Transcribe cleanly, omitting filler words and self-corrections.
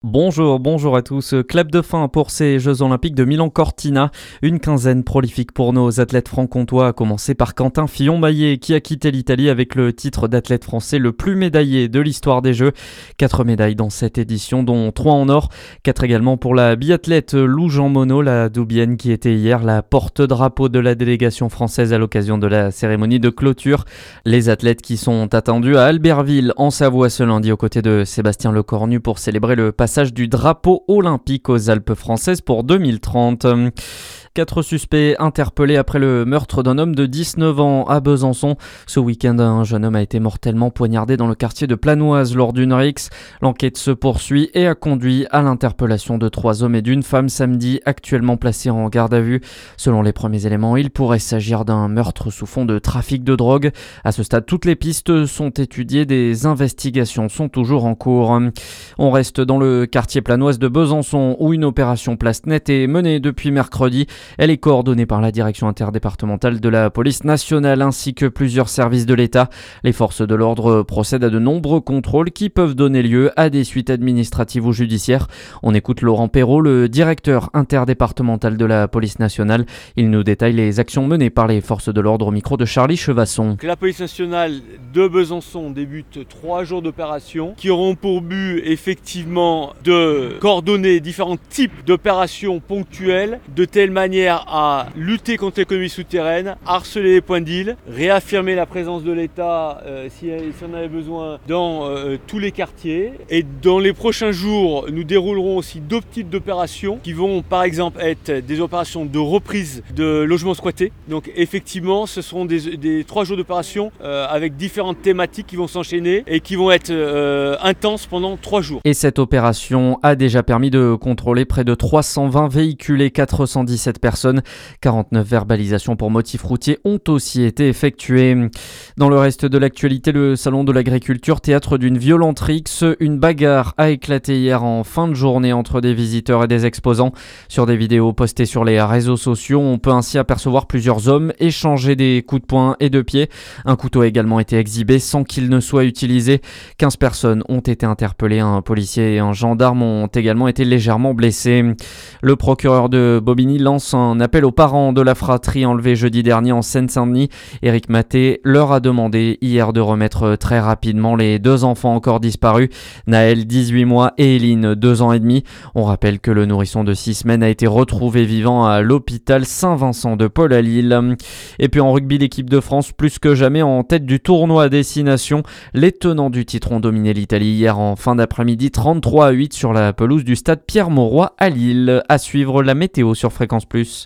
Bonjour à tous. Clap de fin pour ces Jeux Olympiques de Milan-Cortina. Une quinzaine prolifique pour nos athlètes franc-comtois, à commencer par Quentin Fillon-Maillet qui a quitté l'Italie avec le titre d'athlète français le plus médaillé de l'histoire des Jeux. 4 médailles dans cette édition, dont 3 en or. 4 également pour la biathlète Lou Jean Monod, la Doubienne, qui était hier la porte-drapeau de la délégation française à l'occasion de la cérémonie de clôture. Les athlètes qui sont attendus à Albertville en Savoie ce lundi aux côtés de Sébastien Lecornu pour célébrer le passage du drapeau olympique aux Alpes françaises pour 2030. 4 suspects interpellés après le meurtre d'un homme de 19 ans à Besançon. Ce week-end, un jeune homme a été mortellement poignardé dans le quartier de Planoise lors d'une rixe. L'enquête se poursuit et a conduit à l'interpellation de 3 hommes et d'une femme samedi, actuellement placés en garde à vue. Selon les premiers éléments, il pourrait s'agir d'un meurtre sous fond de trafic de drogue. À ce stade, toutes les pistes sont étudiées, des investigations sont toujours en cours. On reste dans le quartier Planoise de Besançon où une opération place nette est menée depuis mercredi. Elle est coordonnée par la direction interdépartementale de la police nationale ainsi que plusieurs services de l'État. Les forces de l'ordre procèdent à de nombreux contrôles qui peuvent donner lieu à des suites administratives ou judiciaires. On écoute Laurent Perrault, le directeur interdépartemental de la police nationale. Il nous détaille les actions menées par les forces de l'ordre au micro de Charlie Chevasson. La police nationale de Besançon débute 3 jours d'opération qui auront pour but effectivement de coordonner différents types d'opérations ponctuelles de telle manière à lutter contre l'économie souterraine, harceler les points d'île, réaffirmer la présence de l'État si on avait besoin dans tous les quartiers. Et dans les prochains jours, nous déroulerons aussi d'autres types d'opérations qui vont par exemple être des opérations de reprise de logements squattés. Donc effectivement, ce seront des 3 jours d'opération avec différentes thématiques qui vont s'enchaîner et qui vont être intenses pendant 3 jours. Et cette opération a déjà permis de contrôler près de 320 véhicules et 417 personnes. 49 verbalisations pour motifs routiers ont aussi été effectuées. Dans le reste de l'actualité, le salon de l'agriculture, théâtre d'une violente rixe. Une bagarre a éclaté hier en fin de journée entre des visiteurs et des exposants. Sur des vidéos postées sur les réseaux sociaux, on peut ainsi apercevoir plusieurs hommes échanger des coups de poing et de pied. Un couteau a également été exhibé sans qu'il ne soit utilisé. 15 personnes ont été interpellées. Un policier et un gendarme ont également été légèrement blessés. Le procureur de Bobigny lance un appel aux parents de la fratrie enlevée jeudi dernier en Seine-Saint-Denis. Éric Maté leur a demandé hier de remettre très rapidement les 2 enfants encore disparus, Naël 18 mois et Éline 2 ans et demi. On rappelle que le nourrisson de 6 semaines a été retrouvé vivant à l'hôpital Saint-Vincent de Paul à Lille. Et puis en rugby, l'équipe de France plus que jamais en tête du tournoi à destination. Les tenants du titre ont dominé l'Italie hier en fin d'après-midi 33-8 sur la pelouse du stade Pierre-Mauroy à Lille. À suivre la météo sur Fréquence Plus.